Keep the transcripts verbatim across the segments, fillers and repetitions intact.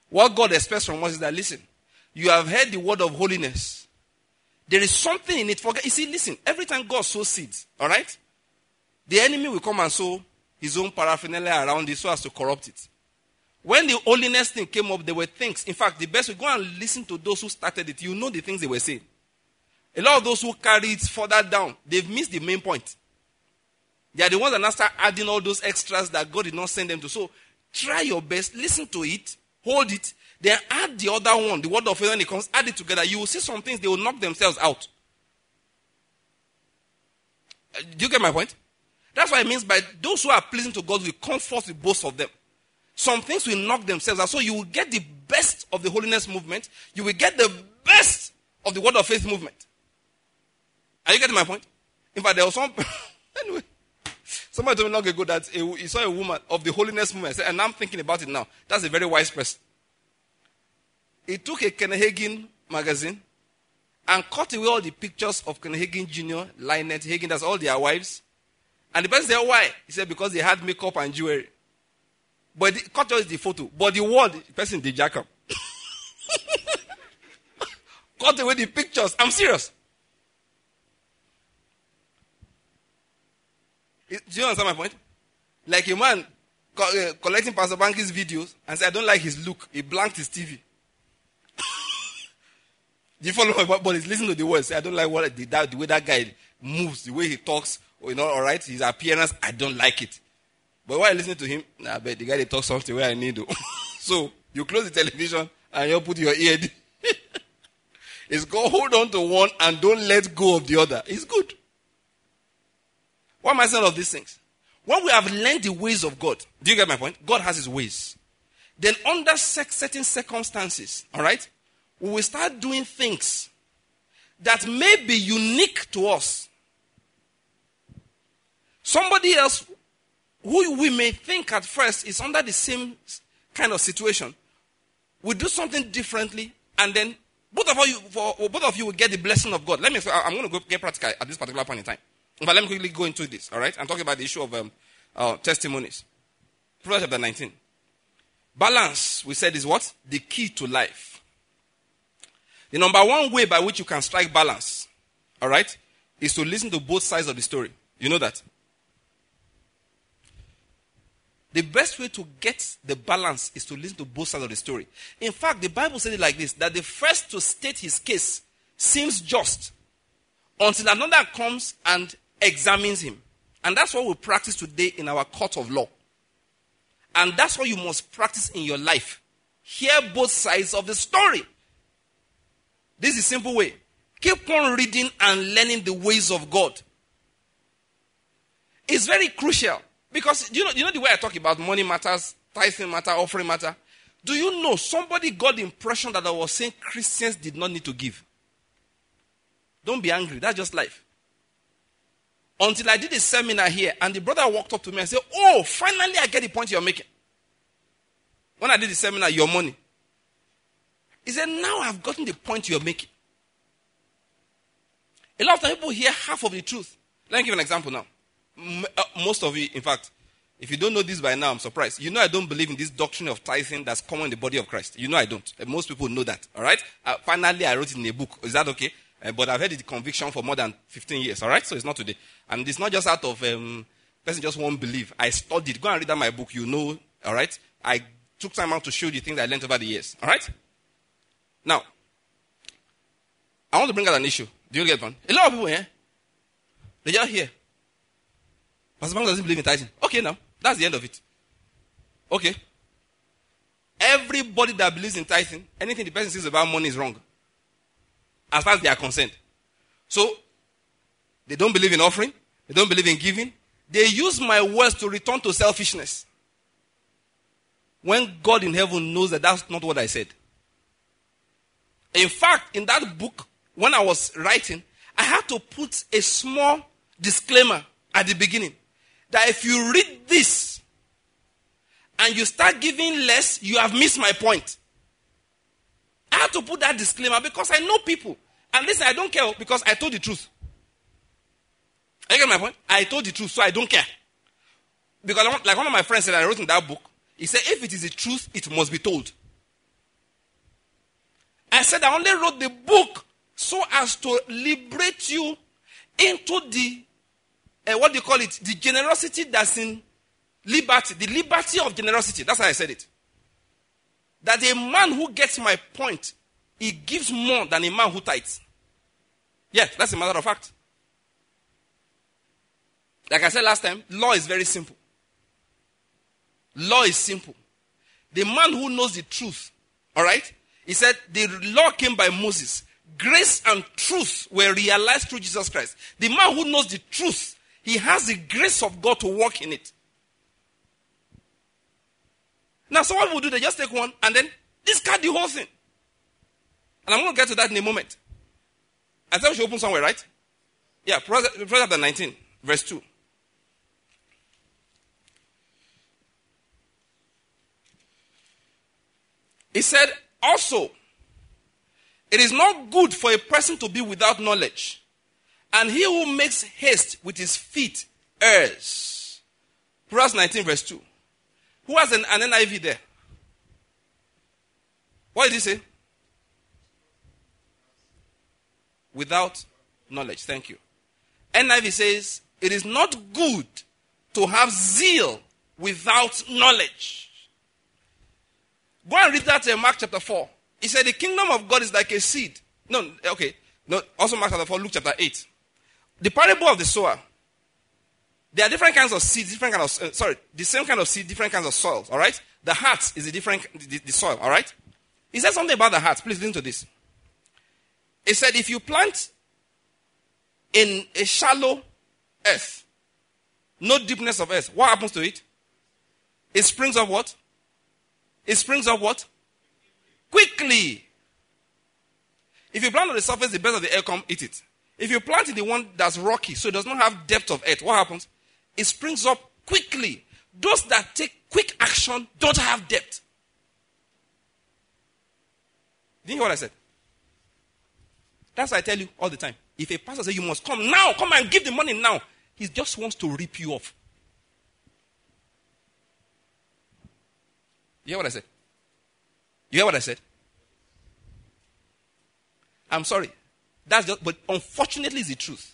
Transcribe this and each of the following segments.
What God expects from us is that, listen, you have heard the word of holiness. There is something in it. Forget. You see, listen, every time God sows seeds, all right, the enemy will come and sow his own paraphernalia around it so as to corrupt it. When the holiness thing came up, there were things. In fact, the best way, go and listen to those who started it. You know the things they were saying. A lot of those who carry it further down, they've missed the main point. They are the ones that now start adding all those extras that God did not send them to. So try your best, listen to it, hold it, then add the other one, the word of faith, when it comes, add it together. You will see some things, they will knock themselves out. Uh, do you get my point? That's what it means by those who are pleasing to God will come forth with both of them. Some things will knock themselves out. So you will get the best of the holiness movement. You will get the best of the word of faith movement. Are you getting my point? In fact, there was some... anyway. Somebody told me long ago that a, he saw a woman of the holiness movement. And I'm thinking about it now. That's a very wise person. He took a Kenneth Hagin magazine and cut away all the pictures of Kenneth Hagin Junior, Lynette Hagin, that's all their wives. And the person said, why? He said, because they had makeup and jewelry. But the cut away the photo. But the word, the person did jack up. Cut away the pictures. I'm serious. Do you understand my point? Like a man co- uh, collecting Pastor Banky's videos and said, I don't like his look. He blanked his T V. Do you follow my point? But he's listening to the words. Say, I don't like what the, that, the way that guy moves, the way he talks, or, you know, all right, his appearance, I don't like it. But while listening to him, nah, but the guy they talk something where I need to. So you close the television and you put your ear. It's go hold on to one and don't let go of the other. It's good. Why am I saying all of these things? When we have learned the ways of God, do you get my point? God has his ways. Then under certain circumstances, all right, we will start doing things that may be unique to us. Somebody else who we may think at first is under the same kind of situation will do something differently, and then both of you, for, both of you will get the blessing of God. Let me. I'm going to go get practical at this particular point in time. But let me quickly go into this. All right, I'm talking about the issue of um, uh, testimonies. Proverbs chapter nineteen. Balance, we said, is what? The key to life. The number one way by which you can strike balance, all right, is to listen to both sides of the story. You know that? The best way to get the balance is to listen to both sides of the story. In fact, the Bible said it like this, that the first to state his case seems just until another comes and examines him. And that's what we practice today in our court of law. And that's what you must practice in your life. Hear both sides of the story. This is a simple way. Keep on reading and learning the ways of God. It's very crucial. Because you know, you know the way I talk about money matters, tithing matter, offering matter. Do you know somebody got the impression that I was saying Christians did not need to give? Don't be angry. That's just life. Until I did a seminar here, and the brother walked up to me and said, oh, finally I get the point you're making. When I did the seminar, your money. He said, now I've gotten the point you're making. A lot of people hear half of the truth. Let me give an example now. M- uh, most of you, in fact, if you don't know this by now, I'm surprised. You know I don't believe in this doctrine of tithing that's common in the body of Christ. You know I don't. Uh, most people know that. All right? Uh, finally, I wrote it in a book. Is that okay? Uh, but I've had the conviction for more than fifteen years. All right? So it's not today. And it's not just out of, um, person just won't believe. I studied. Go and read out my book. You know. All right? I took time out to show you the things I learned over the years. All right? Now, I want to bring out an issue. Do you get one? A lot of people here, they just hear. Pastor Bank doesn't believe in tithing. Okay, now. That's the end of it. Okay. Everybody that believes in tithing, anything the person says about money is wrong. As far as they are concerned. So, they don't believe in offering. They don't believe in giving. They use my words to return to selfishness. When God in heaven knows that that's not what I said. In fact, in that book, when I was writing, I had to put a small disclaimer at the beginning. That if you read this and you start giving less, you have missed my point. I had to put that disclaimer because I know people. And listen, I don't care because I told the truth. You get my point? I told the truth, so I don't care. Because like one of my friends said, I wrote in that book, he said, if it is the truth, it must be told. I said I only wrote the book so as to liberate you into the, uh, what do you call it, the generosity that's in liberty, the liberty of generosity. That's how I said it. That a man who gets my point, he gives more than a man who tithes. Yes, that's a matter of fact. Like I said last time, law is very simple. Law is simple. The man who knows the truth, all right, he said the law came by Moses. Grace and truth were realized through Jesus Christ. The man who knows the truth, he has the grace of God to work in it. Now, someone will do, they just take one and then discard the whole thing. And I'm going to get to that in a moment. I thought we should open somewhere, right? Yeah, Proverbs chapter nineteen, verse two. He said, also, it is not good for a person to be without knowledge, and he who makes haste with his feet errs. Proverbs nineteen, verse two. Who has an, an N I V there? What did he say? Without knowledge. Thank you. N I V says, it is not good to have zeal without knowledge. Go and read that in Mark chapter four. He said the kingdom of God is like a seed. No, okay. No, also Mark chapter four, Luke chapter eight. The parable of the sower. There are different kinds of seeds, different kind of, uh, sorry, the same kind of seed, different kinds of soils, all right? The heart is a different, the, the soil, all right? He said something about the heart. Please listen to this. He said if you plant in a shallow earth, no deepness of earth, what happens to it? It springs up what? It springs up what? Quickly. If you plant on the surface, the birds of the air come eat it. If you plant in the one that's rocky, so it does not have depth of earth, what happens? It springs up quickly. Those that take quick action don't have depth. Did you hear what I said? That's what I tell you all the time. If a pastor says you must come now, come and give the money now, he just wants to rip you off. You hear what I said? You hear what I said? I'm sorry. That's just, but unfortunately it's the truth.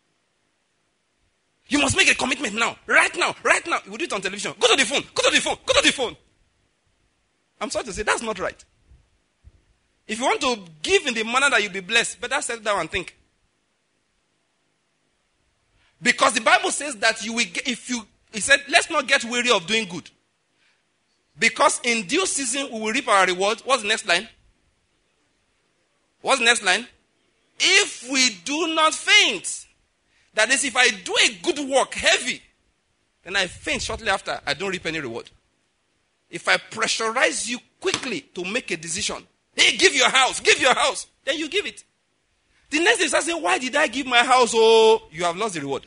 You must make a commitment now. Right now. Right now. You will do it on television. Go to the phone. Go to the phone. Go to the phone. I'm sorry to say that's not right. If you want to give in the manner that you'll be blessed, better sit down and think. Because the Bible says that you will get, if you, he said, let's not get weary of doing good. Because in due season we will reap our reward. What's the next line? What's the next line? If we do not faint. That is, if I do a good work, heavy, then I faint shortly after, I don't reap any reward. If I pressurize you quickly to make a decision, hey, give your house, give your house, then you give it. The next day you start saying, why did I give my house? Oh, you have lost the reward.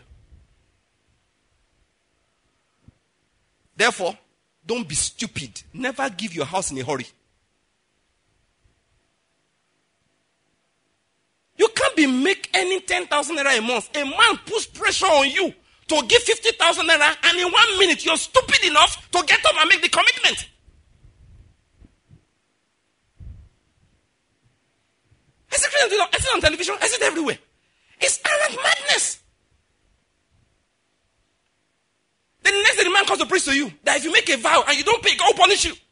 Therefore, don't be stupid. Never give your house in a hurry. You can't be make any ten thousand naira a month. A man puts pressure on you to give fifty thousand naira, and in one minute you're stupid enough to get up and make the commitment. I see it, I see it on television. I see it everywhere. It's arrant madness. Then the next day the man comes to preach to you that if you make a vow and you don't pay, God will punish you.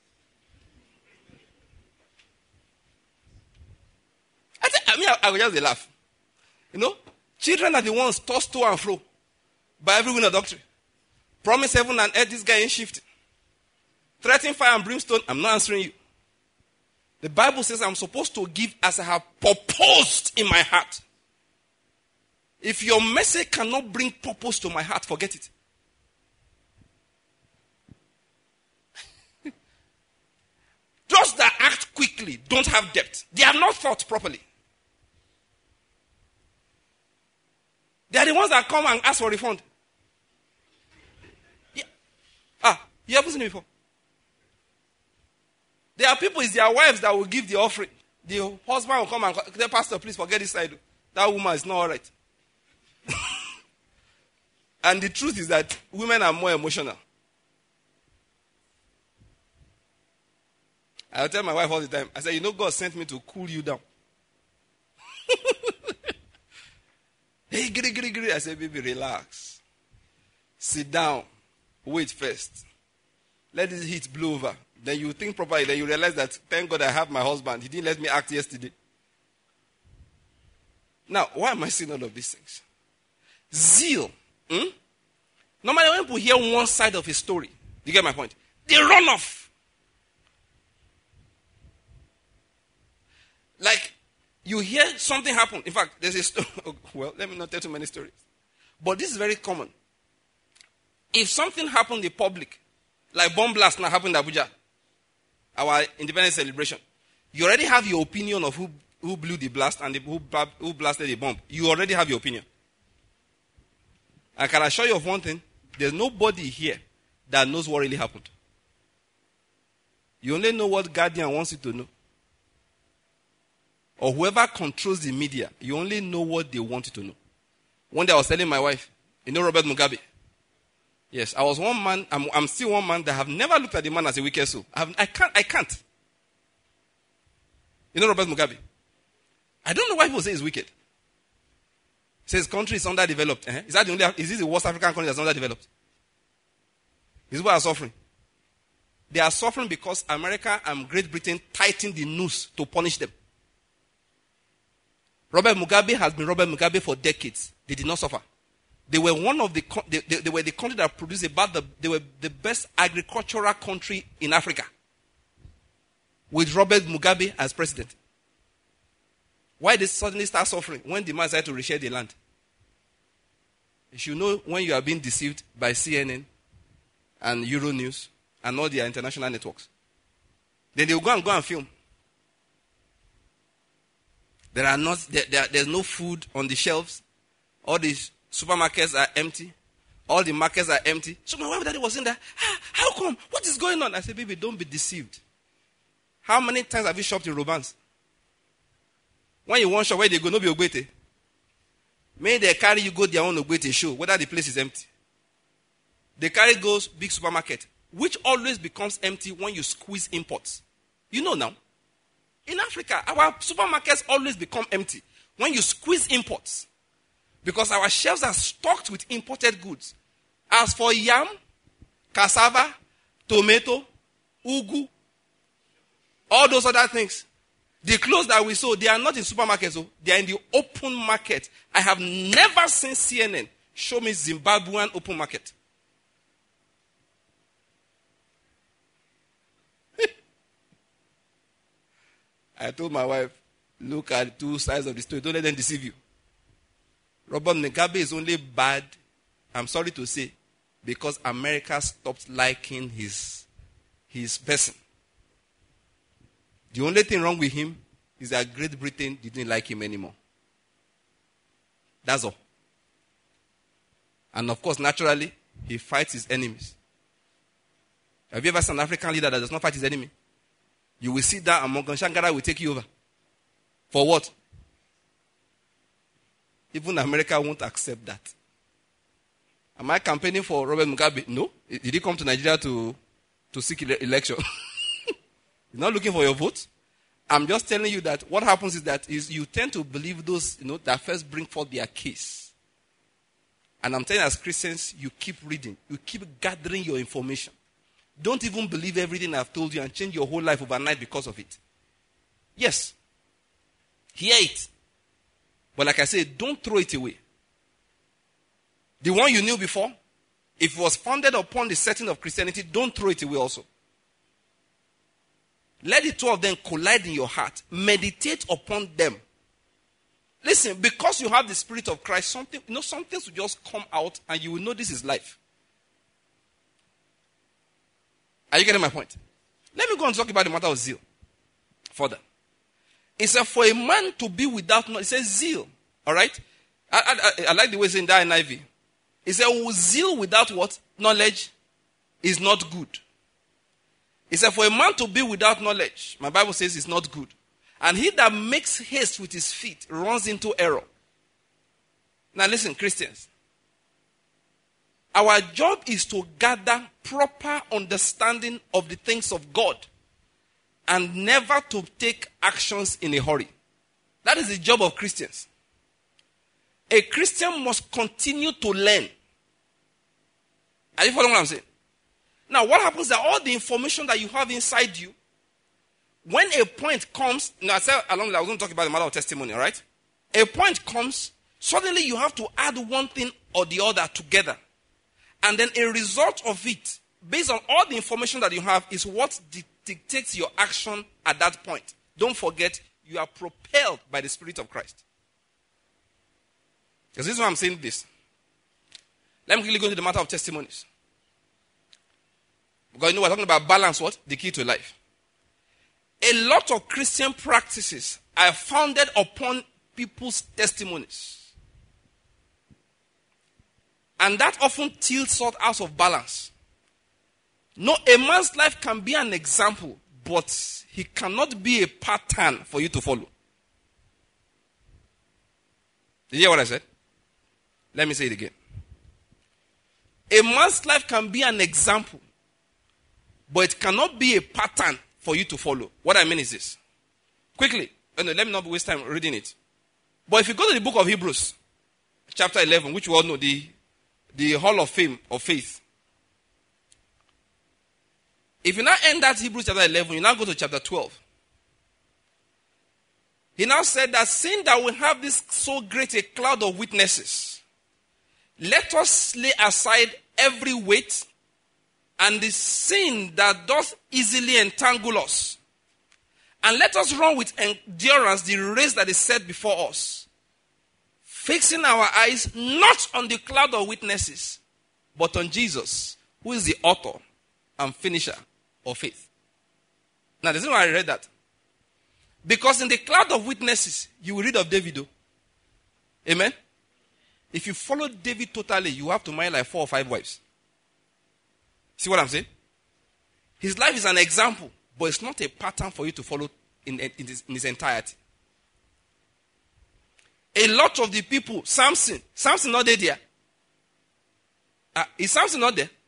I, think, I mean, I, I will just laugh. You know, children are the ones tossed to and fro by every wind of doctrine. Promise heaven and earth, this guy ain't shifting. Threaten fire and brimstone, I'm not answering you. The Bible says I'm supposed to give as I have purposed in my heart. If your message cannot bring purpose to my heart, forget it. Those that act quickly don't have depth. They have not thought properly. They are the ones that come and ask for refund. Yeah. Ah, you haven't seen it before. There are people, it's their wives that will give the offering. The husband will come and say, Pastor, please forget this side. That woman is not all right. And the truth is that women are more emotional. I'll tell my wife all the time. I say, you know, God sent me to cool you down. Hey, giri, giri, giri. I say, baby, relax. Sit down. Wait first. Let this heat blow over. Then you think properly. Then you realize that, thank God I have my husband. He didn't let me act yesterday. Now, why am I saying all of these things? Zeal. Hmm? Normally when people hear one side of a story, you get my point? They run off. Like, you hear something happen. In fact, there's a story. Well, let me not tell too many stories. But this is very common. If something happened in public, like bomb blast now happened in Abuja, our independence celebration, you already have your opinion of who, who blew the blast and the, who, who blasted the bomb. You already have your opinion. I can assure you of one thing. There's nobody here that knows what really happened. You only know what Guardian wants you to know. Or whoever controls the media, you only know what they want you to know. One day I was telling my wife, you know Robert Mugabe? Yes, I was one man, I'm, I'm still one man that have never looked at the man as a wicked soul. I, have, I can't, I can't. You know Robert Mugabe? I don't know why people say he's wicked. Says country is underdeveloped. Uh-huh. Is that the only? Is this the worst African country that's underdeveloped? These people are suffering. They are suffering because America and Great Britain tightened the noose to punish them. Robert Mugabe has been Robert Mugabe for decades. They did not suffer. They were one of the they, they, they were the country that produced about the they were the best agricultural country in Africa. With Robert Mugabe as president. Why they suddenly start suffering when the man decided to reshare the land? You should know when you are being deceived by C N N and Euronews and all their international networks. Then they will go and go and film. There are not there, there, there's no food on the shelves. All the supermarkets are empty. All the markets are empty. So my wife daddy was in there. Ah, how come? What is going on? I said, baby, don't be deceived. How many times have you shopped in Robans? When you want shop, where they go, no be Ogbete. May they carry you go their own Ogbete show, whether the place is empty. They carry goes big supermarket, which always becomes empty when you squeeze imports. You know now. In Africa, our supermarkets always become empty when you squeeze imports. Because our shelves are stocked with imported goods. As for yam, cassava, tomato, ugu, all those other things, the clothes that we sold, they are not in supermarkets, so they are in the open market. I have never seen C N N show me Zimbabwean open market. I told my wife, look at two sides of the story. Don't let them deceive you. Robert Mugabe is only bad, I'm sorry to say, because America stopped liking his, his person. The only thing wrong with him is that Great Britain didn't like him anymore. That's all. And of course, naturally, he fights his enemies. Have you ever seen an African leader that does not fight his enemy? You will sit down and Morgan Shangara will take you over. For what? Even America won't accept that. Am I campaigning for Robert Mugabe? No. Did he come to Nigeria to, to seek ele- election? He's not looking for your vote. I'm just telling you that what happens is that is you tend to believe those, you know, that first bring forth their case. And I'm telling you, as Christians, you keep reading. You keep gathering your information. Don't even believe everything I've told you and change your whole life overnight because of it. Yes. Hear it. But like I said, don't throw it away. The one you knew before, if it was founded upon the setting of Christianity, don't throw it away also. Let the two of them collide in your heart. Meditate upon them. Listen, because you have the Spirit of Christ, something, you know, some things will just come out and you will know this is life. Are you getting my point? Let me go and talk about the matter of zeal further. It says, for a man to be without knowledge, it says zeal. All right? I, I, I like the way it's in that N I V. It says, oh, zeal without what? Knowledge is not good. It said, for a man to be without knowledge, my Bible says it's not good. And he that makes haste with his feet runs into error. Now listen, Christians. Our job is to gather proper understanding of the things of God. and never to take actions in a hurry. That is the job of Christians. A Christian must continue to learn. Are you following what I'm saying? Now, what happens is that all the information that you have inside you, when a point comes, now I said along I was going to talk about the matter of testimony, all right? A point comes, suddenly you have to add one thing or the other together. And then a result of it, based on all the information that you have, is what di- dictates your action at that point. Don't forget, you are propelled by the Spirit of Christ. Because this is why I'm saying this. Let me quickly go into the matter of testimonies. Because you know we're talking about balance, what? The key to life. A lot of Christian practices are founded upon people's testimonies. And that often tilts us out of balance. No, a man's life can be an example, but he cannot be a pattern for you to follow. Did you hear what I said? Let me say it again. A man's life can be an example, but it cannot be a pattern for you to follow. What I mean is this. Quickly, no, let me not waste time reading it. But if you go to the book of Hebrews, chapter eleven, which we all know, the, the Hall of Fame of Faith. If you now end that Hebrews chapter eleven, you now go to chapter twelve. He now said that seeing that we have this so great a cloud of witnesses, let us lay aside every weight and the sin that doth easily entangle us. And let us run with endurance the race that is set before us, fixing our eyes not on the cloud of witnesses, but on Jesus, who is the author and finisher of faith. Now, the reason why I read that, because in the cloud of witnesses, you will read of David. Though. Amen? If you follow David totally, you have to marry like four or five wives. See what I'm saying? His life is an example, but it's not a pattern for you to follow in, in, its, in its entirety. A lot of the people, Samson, Samson not there. Uh, is Samson not there?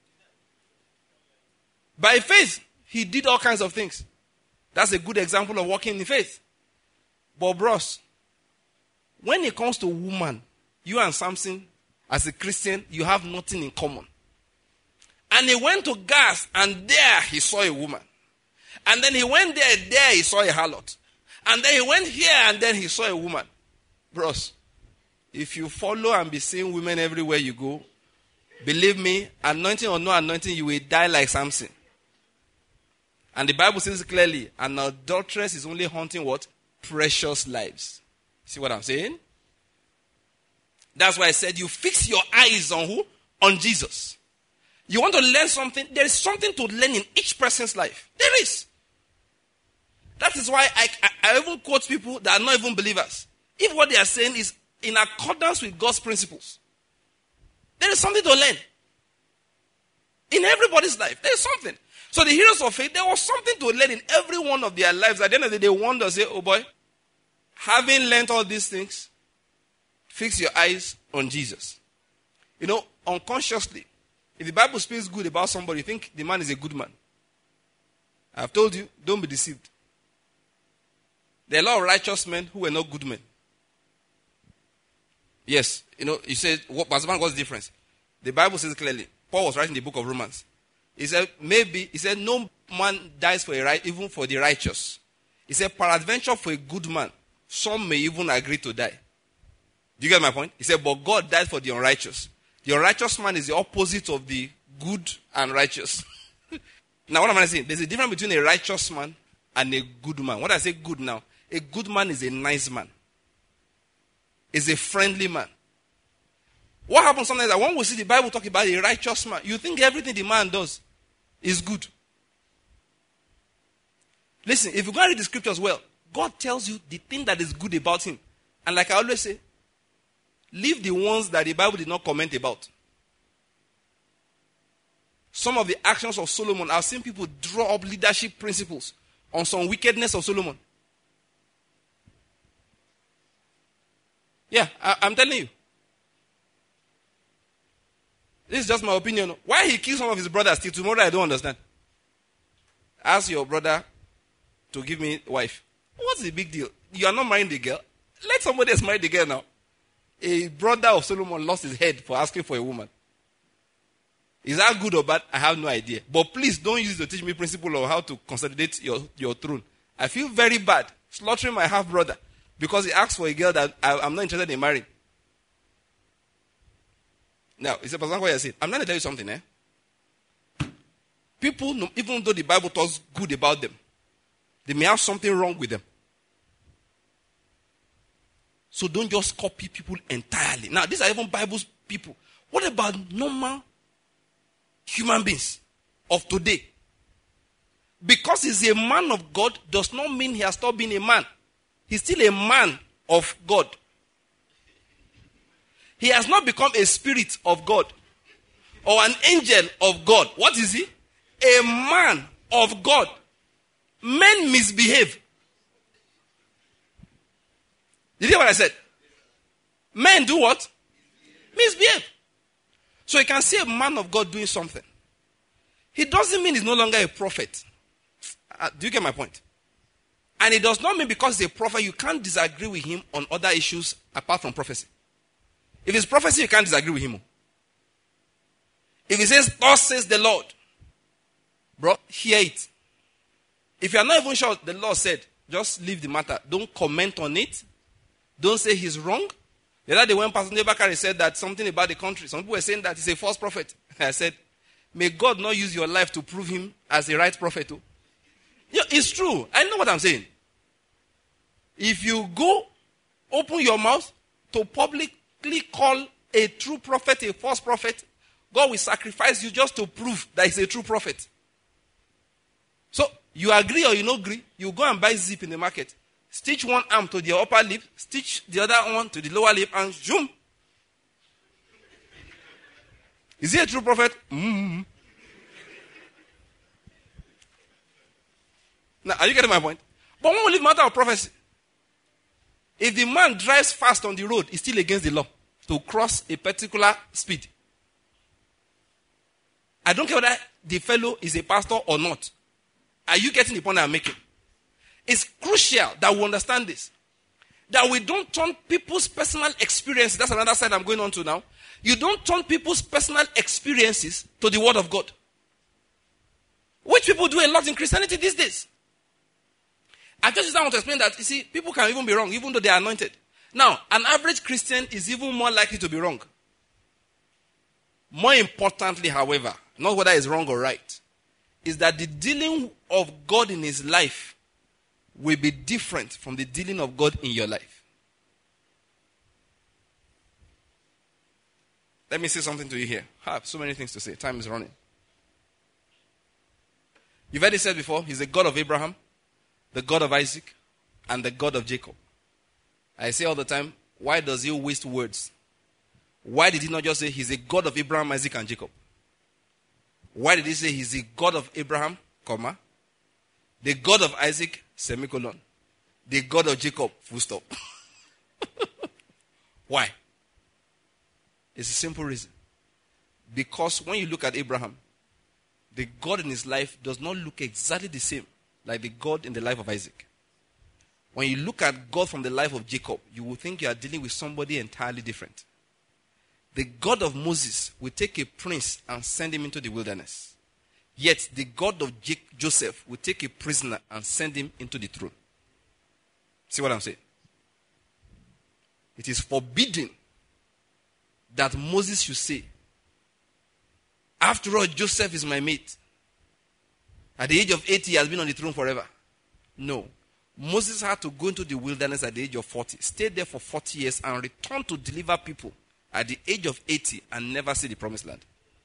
By faith, he did all kinds of things. That's a good example of walking in faith. But bros, when it comes to woman, you and Samson, as a Christian, you have nothing in common. And he went to Gath, and there he saw a woman. And then he went there, there he saw a harlot. And then he went here, and then he saw a woman. Bros, if you follow and be seeing women everywhere you go, believe me, anointing or no anointing, you will die like Samson. And the Bible says clearly, an adulteress is only hunting what? Precious lives. See what I'm saying? That's why I said you fix your eyes on who? On Jesus. You want to learn something? There is something to learn in each person's life. There is. That is why I, I, I even quote people that are not even believers. If what they are saying is in accordance with God's principles, there is something to learn. In everybody's life, there is something. So the heroes of faith, there was something to learn in every one of their lives. At the end of the day, they wonder, say, oh boy, having learned all these things, fix your eyes on Jesus. You know, unconsciously, if the Bible speaks good about somebody, you think the man is a good man. I've told you, don't be deceived. There are a lot of righteous men who were not good men. Yes, you know, you said, what, Pastor Man, what's the difference? The Bible says clearly, Paul was writing the book of Romans. He said, maybe, he said, no man dies for a right, even for the righteous. He said, peradventure for a good man, some may even agree to die. Do you get my point? He said, but God died for the unrighteous. The unrighteous man is the opposite of the good and righteous. Now, what am I saying? There's a difference between a righteous man and a good man. When I say good now, a good man is a nice man. Is a friendly man. What happens sometimes that when we see the Bible talk about a righteous man, you think everything the man does is good. Listen, if you go and read the scriptures well, God tells you the thing that is good about him. And like I always say, leave the ones that the Bible did not comment about. Some of the actions of Solomon, I've seen people draw up leadership principles on some wickedness of Solomon. Yeah, I, I'm telling you. This is just my opinion. Why he killed some of his brothers till tomorrow, I don't understand. Ask your brother to give me a wife. What's the big deal? You are not marrying the girl. Let somebody else marry the girl now. A brother of Solomon lost his head for asking for a woman. Is that good or bad? I have no idea. But please don't use it to teach me principle of how to consolidate your, your throne. I feel very bad slaughtering my half-brother because he asked for a girl that I, I'm not interested in marrying. Now, it's a person what I said. I'm going to tell you something, eh? People, even though the Bible talks good about them, they may have something wrong with them. So don't just copy people entirely. Now, these are even Bible's people. What about normal human beings of today? Because he's a man of God does not mean he has stopped being a man. He's still a man of God. He has not become a spirit of God or an angel of God. What is he? A man of God. Men misbehave. Did you hear what I said? Men do what? Misbehave. So you can see a man of God doing something. He doesn't mean he's no longer a prophet. Uh, do you get my point? And it does not mean because he's a prophet you can't disagree with him on other issues apart from prophecy. If it's prophecy, you can't disagree with him. If he says, thus says the Lord, bro, hear it. If you are not even sure the Lord said, just leave the matter. Don't comment on it. Don't say he's wrong. The other day when Pastor Nebakari said that something about the country, some people were saying that he's a false prophet. I said, may God not use your life to prove him as a right prophet too. Yeah, it's true. I know what I'm saying. If you go, open your mouth to publicly call a true prophet a false prophet, God will sacrifice you just to prove that he's a true prophet. So, you agree or you don't agree, you go and buy zip in the market. Stitch one arm to the upper lip, stitch the other one to the lower lip, and zoom. Is he a true prophet? Mm-hmm. Now, are you getting my point? But when we leave matter of prophecy, if the man drives fast on the road, it's still against the law to cross a particular speed. I don't care whether the fellow is a pastor or not. Are you getting the point I'm making? It's crucial that we understand this. That we don't turn people's personal experiences, that's another side I'm going on to now. You don't turn people's personal experiences to the word of God. Which people do a lot in Christianity these days. I just want to explain that, you see, people can even be wrong, even though they are anointed. Now, an average Christian is even more likely to be wrong. More importantly, however, not whether it's wrong or right, is that the dealing of God in his life will be different from the dealing of God in your life. Let me say something to you here. I have so many things to say. Time is running. You've heard it said before, he's the God of Abraham, the God of Isaac, and the God of Jacob. I say all the time, why does he waste words? Why did he not just say he's a God of Abraham, Isaac, and Jacob? Why did he say he's the God of Abraham, comma, the God of Isaac, semicolon, the God of Jacob, full stop? Why? It's a simple reason. Because when you look at Abraham, the God in his life does not look exactly the same like the God in the life of Isaac. When you look at God from the life of Jacob, you will think you are dealing with somebody entirely different. The God of Moses will take a prince and send him into the wilderness. Yet the God of J- Joseph will take a prisoner and send him into the throne. See what I'm saying? It is forbidden that Moses should say, after all, Joseph is my mate. At the age of eighty, he has been on the throne forever. No. Moses had to go into the wilderness at the age of forty, stay there for forty years, and return to deliver people at the age of eighty and never see the promised land.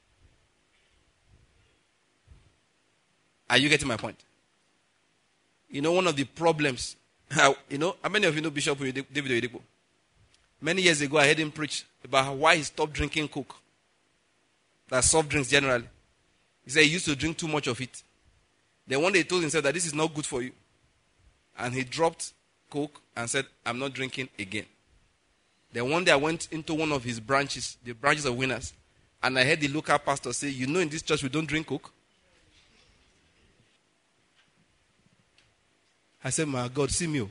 Are you getting my point? You know, one of the problems, you know, how many of you know Bishop David Oyedepo? Many years ago, I heard him preach about why he stopped drinking Coke. That's soft drinks generally. He said he used to drink too much of it. Then one day he told himself that this is not good for you. And he dropped Coke and said, I'm not drinking again. Then one day I went into one of his branches, the branches of Winners, and I heard the local pastor say, you know in this church we don't drink Coke. I said, my God, see me.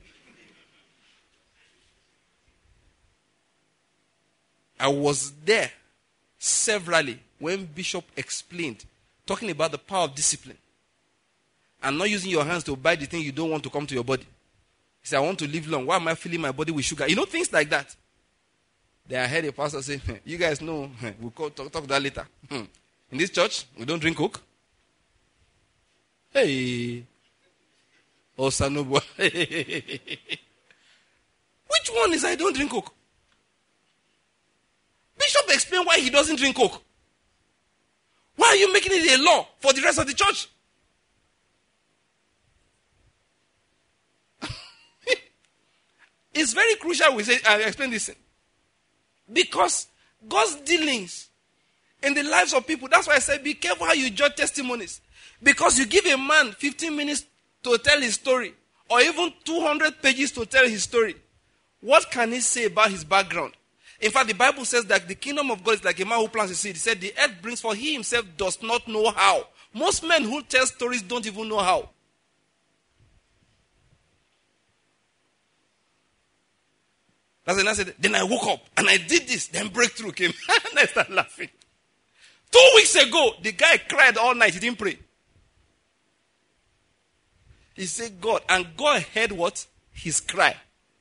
I was there severally when Bishop explained, talking about the power of discipline and not using your hands to buy the thing you don't want to come to your body. He said, I want to live long. Why am I filling my body with sugar? You know, things like that. Then I heard a pastor say, you guys know, we'll talk, talk, talk that later. In this church, we don't drink Coke. Hey. Oh, Sanobu. Which one is I don't drink Coke? Bishop explained why he doesn't drink Coke. Why are you making it a law for the rest of the church? It's very crucial we say, I explain this. Because God's dealings in the lives of people, that's why I said be careful how you judge testimonies. Because you give a man fifteen minutes to tell his story, or even two hundred pages to tell his story. What can he say about his background? In fact, the Bible says that the kingdom of God is like a man who plants a seed. He said the earth brings forth, he himself does not know how. Most men who tell stories don't even know how. That's when I said, then I woke up and I did this. Then breakthrough came. And I started laughing. Two weeks ago, the guy cried all night. He didn't pray. He said, God. And God heard what? His cry.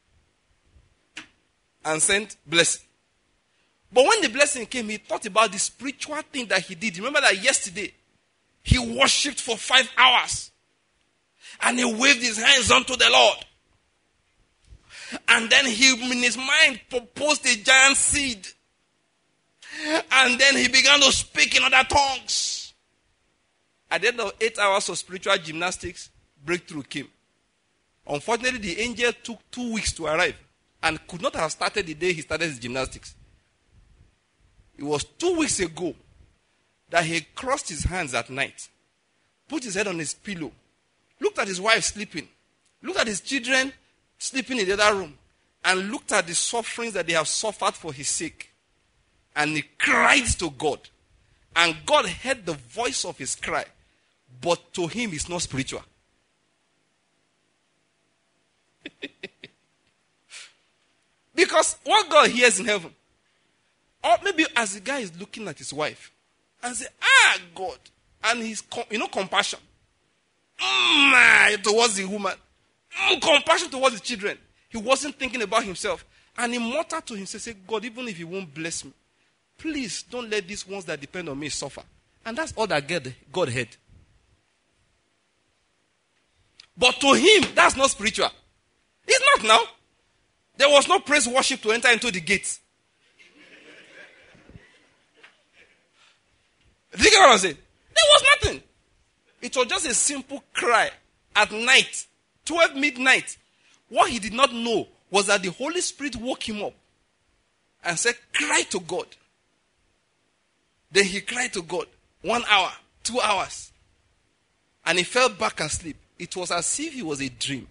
And sent blessing. But when the blessing came, he thought about the spiritual thing that he did. Remember that yesterday, he worshipped for five hours. And he waved his hands unto the Lord. And then he, in his mind, proposed a giant seed. And then he began to speak in other tongues. At the end of eight hours of spiritual gymnastics, breakthrough came. Unfortunately, the angel took two weeks to arrive and could not have started the day he started his gymnastics. It was two weeks ago that he crossed his hands at night, put his head on his pillow, looked at his wife sleeping, looked at his children sleeping in the other room, and looked at the sufferings that they have suffered for his sake. And he cried to God. And God heard the voice of his cry. But to him, it's not spiritual. Because what God hears in heaven, or maybe as the guy is looking at his wife and say, ah, God, and he's, you know, compassion mm, towards the woman, mm, compassion towards the children. He wasn't thinking about himself. And he muttered to himself, say, God, even if you won't bless me, please don't let these ones that depend on me suffer. And that's all that God heard. But to him, that's not spiritual. It's not now. There was no praise worship to enter into the gates. Do you get what I'm saying? There was nothing. It was just a simple cry at night, twelve midnight. What he did not know was that the Holy Spirit woke him up and said, cry to God. Then he cried to God. One hour, two hours. And he fell back asleep. It was as if it was a dream.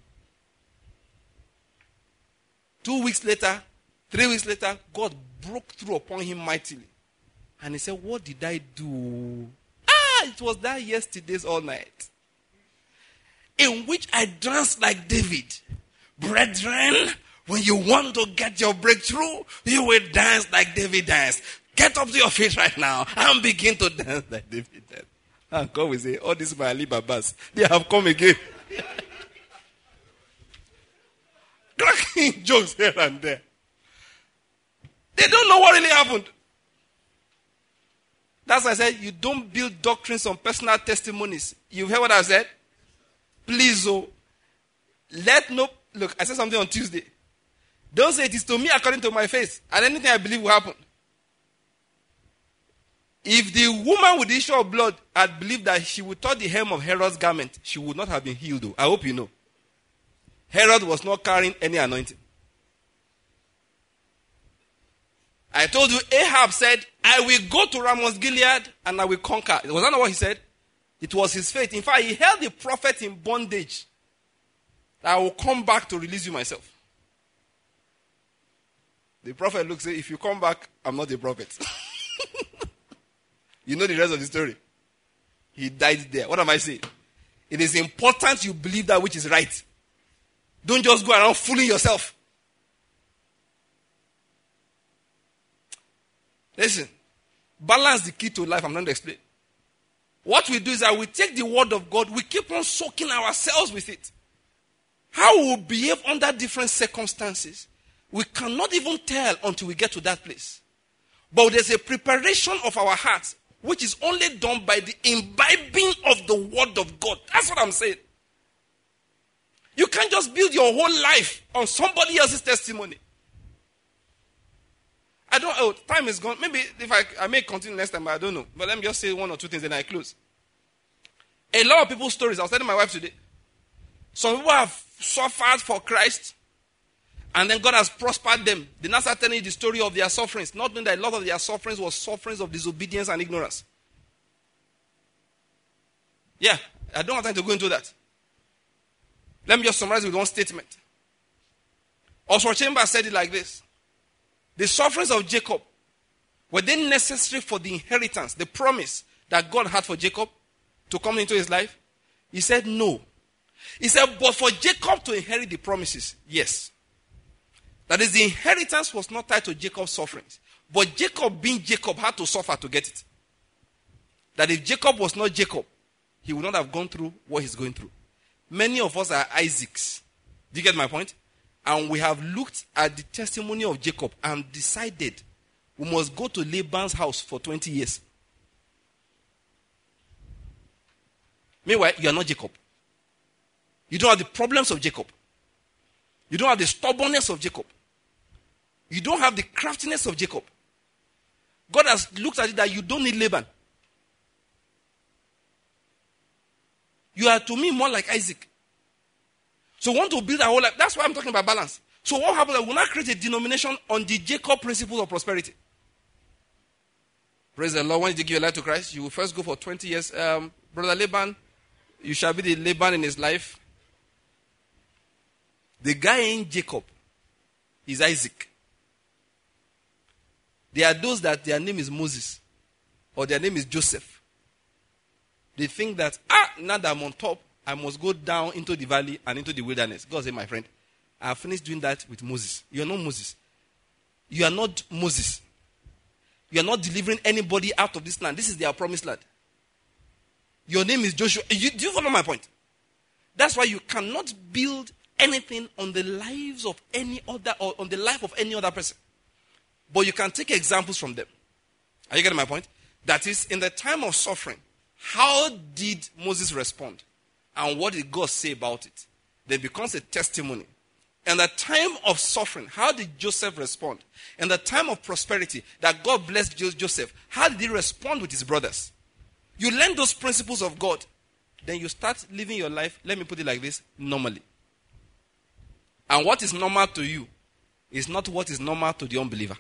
Two weeks later, three weeks later, God broke through upon him mightily. And he said, what did I do? Ah, it was that yesterday's all night. In which I danced like David. Brethren, when you want to get your breakthrough, you will dance like David danced. Get up to your feet right now and begin to dance like David danced. And God will say, all these my Ali Babas, they have come again. Cracking jokes here and there. They don't know what really happened. That's why I said, you don't build doctrines on personal testimonies. You've heard what I said? Please, oh, let no, look, I said something on Tuesday. Don't say it is to me according to my faith, and anything I believe will happen. If the woman with the issue of blood had believed that she would touch the hem of Herod's garment, she would not have been healed, though. I hope you know. Herod was not carrying any anointing. I told you, Ahab said, I will go to Ramoth Gilead and I will conquer. Was that not what he said? It was his faith. In fact, he held the prophet in bondage. I will come back to release you myself. The prophet looks at, if you come back, I'm not the prophet. You know the rest of the story. He died there. What am I saying? It is important you believe that which is right. Don't just go around fooling yourself. Listen, balance the key to life. I'm trying to explain. What we do is that we take the word of God, we keep on soaking ourselves with it. How we will behave under different circumstances, we cannot even tell until we get to that place. But there's a preparation of our hearts, which is only done by the imbibing of the word of God. That's what I'm saying. You can't just build your whole life on somebody else's testimony. I don't, oh, time is gone. Maybe if I, I may continue next time, but I don't know. But let me just say one or two things and I close. A lot of people's stories, I was telling my wife today. Some people have suffered for Christ, and then God has prospered them. They now start telling you the story of their sufferings, not knowing that a lot of their sufferings was sufferings of disobedience and ignorance. Yeah, I don't have time to go into that. Let me just summarize with one statement. Oswald Chambers said it like this. The sufferings of Jacob, were they necessary for the inheritance, the promise that God had for Jacob to come into his life? He said no. He said, but for Jacob to inherit the promises, yes. That is, the inheritance was not tied to Jacob's sufferings. But Jacob, being Jacob, had to suffer to get it. That if Jacob was not Jacob, he would not have gone through what he's going through. Many of us are Isaacs. Do you get my point? And we have looked at the testimony of Jacob and decided we must go to Laban's house for twenty years. Meanwhile, you are not Jacob. You don't have the problems of Jacob. You don't have the stubbornness of Jacob. You don't have the craftiness of Jacob. God has looked at it that you don't need Laban. You are to me more like Isaac. So we want to build our whole life. That's why I'm talking about balance. So what happens is we will not create a denomination on the Jacob principles of prosperity. Praise the Lord. When you give your life to Christ, you will first go for twenty years. Um, Brother Laban, you shall be the Laban in his life. The guy in Jacob is Isaac. There are those that their name is Moses or their name is Joseph. They think that, ah, now that I'm on top, I must go down into the valley and into the wilderness. God said, my friend, I have finished doing that with Moses. You are not Moses. You are not Moses. You are not delivering anybody out of this land. This is their promised land. Your name is Joshua. You, do you follow my point? That's why you cannot build anything on the lives of any other or on the life of any other person. But you can take examples from them. Are you getting my point? That is, in the time of suffering, how did Moses respond? And what did God say about it? Then becomes a testimony. In the time of suffering, how did Joseph respond? In the time of prosperity, that God blessed Joseph, how did he respond with his brothers? You learn those principles of God, then you start living your life, let me put it like this, normally. And what is normal to you is not what is normal to the unbeliever.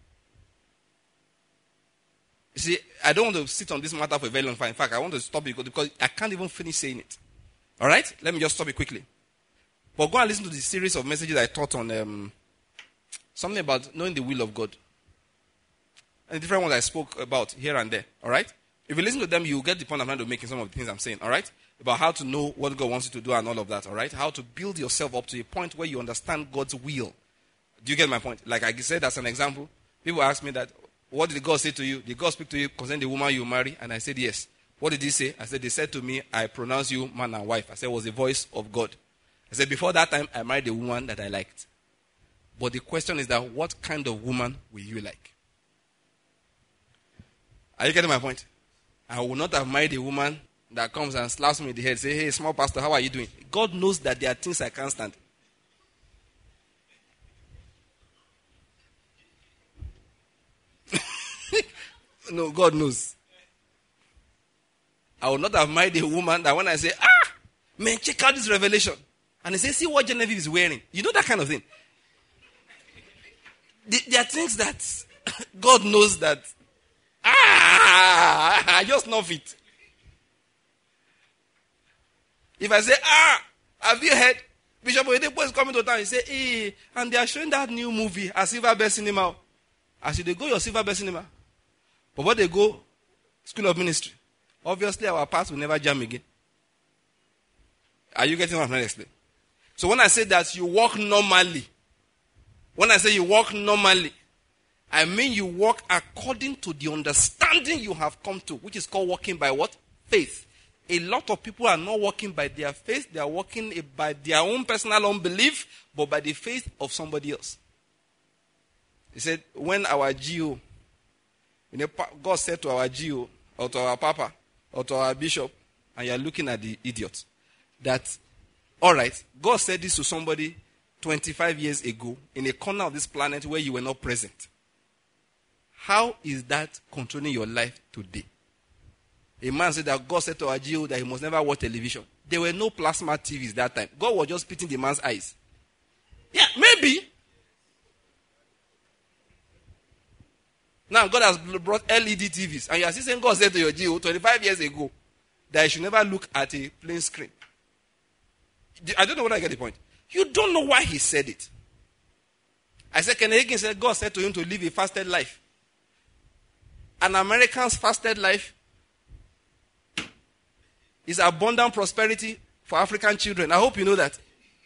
You see, I don't want to sit on this matter for a very long time. In fact, I want to stop it because I can't even finish saying it. All right? Let me just stop it quickly. But go and listen to the series of messages I taught on um, something about knowing the will of God. And the different ones I spoke about here and there. All right? If you listen to them, you will get the point I'm trying to make in some of the things I'm saying. All right? About how to know what God wants you to do and all of that. All right? How to build yourself up to a point where you understand God's will. Do you get my point? Like I said, as an example, people ask me that, what did God say to you? Did God speak to you concerning the woman you marry? And I said, yes. What did he say? I said, they said to me, I pronounce you man and wife. I said, it was the voice of God. I said, before that time, I married a woman that I liked. But the question is that, what kind of woman will you like? Are you getting my point? I will not have married a woman that comes and slaps me in the head, say, hey, small pastor, how are you doing? God knows that there are things I can't stand. No, God knows. I will not have married a woman that when I say, ah, man, check out this revelation. And they say, see what Genevieve is wearing. You know that kind of thing. There are things that God knows that, ah, I just know it. If I say, ah, have you heard? Bishop Oyedepo is coming to town. He say, hey, and they are showing that new movie at Silver Bell Cinema. I said, they go your Silver Bell Cinema. But when they go, School of Ministry, obviously our paths will never jam again. Are you getting what I'm trying to explain? So when I say that you walk normally, when I say you walk normally, I mean you walk according to the understanding you have come to, which is called walking by what? Faith. A lot of people are not walking by their faith. They are walking by their own personal unbelief, but by the faith of somebody else. He said, when our G O, you know, God said to our G O, or to our Papa, or to our Bishop, and you are looking at the idiot, that, all right, God said this to somebody twenty-five years ago in a corner of this planet where you were not present. How is that controlling your life today? A man said that God said to our G O that he must never watch television. There were no plasma T Vs that time. God was just spitting the man's eyes. Yeah, maybe. Now God has brought L E D T Vs. And you are still saying God said to your G O twenty-five years ago that you should never look at a plain screen. I don't know whether I get the point. You don't know why he said it. I said, Kenneth Hagin said God said to him to live a fasted life. An American's fasted life is abundant prosperity for African children. I hope you know that.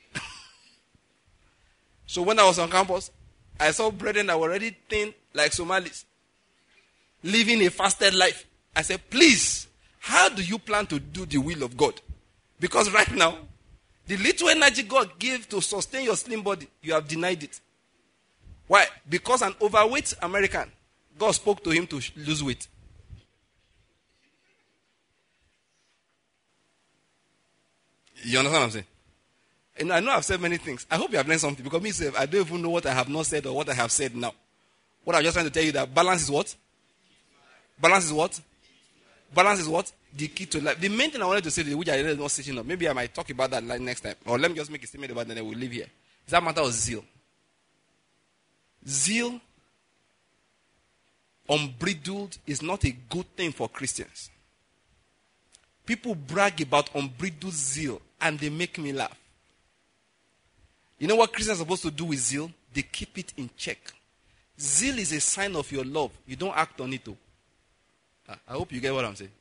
So when I was on campus, I saw brethren that were already thin like Somalis, living a fasted life. I said, please, how do you plan to do the will of God? Because right now, the little energy God gave to sustain your slim body, you have denied it. Why? Because an overweight American, God spoke to him to lose weight. You understand what I'm saying? And I know I've said many things. I hope you have learned something. Because me, I don't even know what I have not said or what I have said now. What I'm just trying to tell you that balance is what? Balance is what? Balance is what? The key to life. The main thing I wanted to say, which I did not sitting up, maybe I might talk about that next time. Or let me just make a statement about it and then we'll leave here. Is that matter of zeal. Zeal, unbridled, is not a good thing for Christians. People brag about unbridled zeal and they make me laugh. You know what Christians are supposed to do with zeal? They keep it in check. Zeal is a sign of your love. You don't act on it. Though. I hope you get what I'm saying.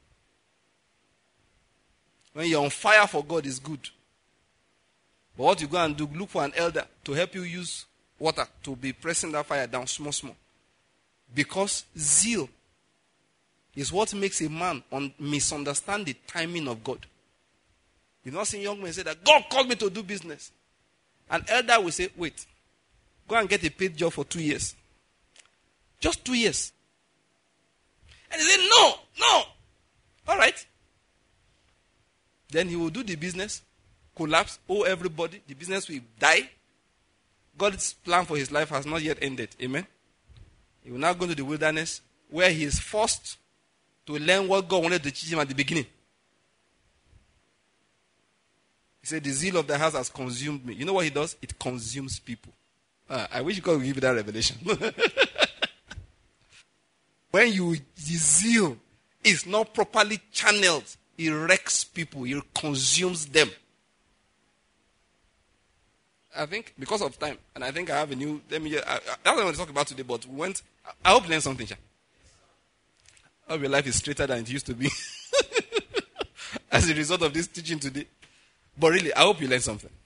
When you're on fire for God, is good. But what you go and do, look for an elder to help you use water to be pressing that fire down small, small. Because zeal is what makes a man un- misunderstand the timing of God. You've not seen young men say that God called me to do business. An elder will say, wait, go and get a paid job for two years. Just two years. And he said, no, no. All right. Then he will do the business, collapse, owe everybody, the business will die. God's plan for his life has not yet ended. Amen. He will now go to the wilderness where he is forced to learn what God wanted to teach him at the beginning. He said, the zeal of the house has consumed me. You know what he does? It consumes people. Ah, I wish God would give you that revelation. When you, the zeal is not properly channeled, it wrecks people. It consumes them. I think because of time, and I think I have a new, let me, I, I, that's what I want to talk about today, but we went, I hope you learned something, Sha. I hope your life is straighter than it used to be as a result of this teaching today. But really, I hope you learned something.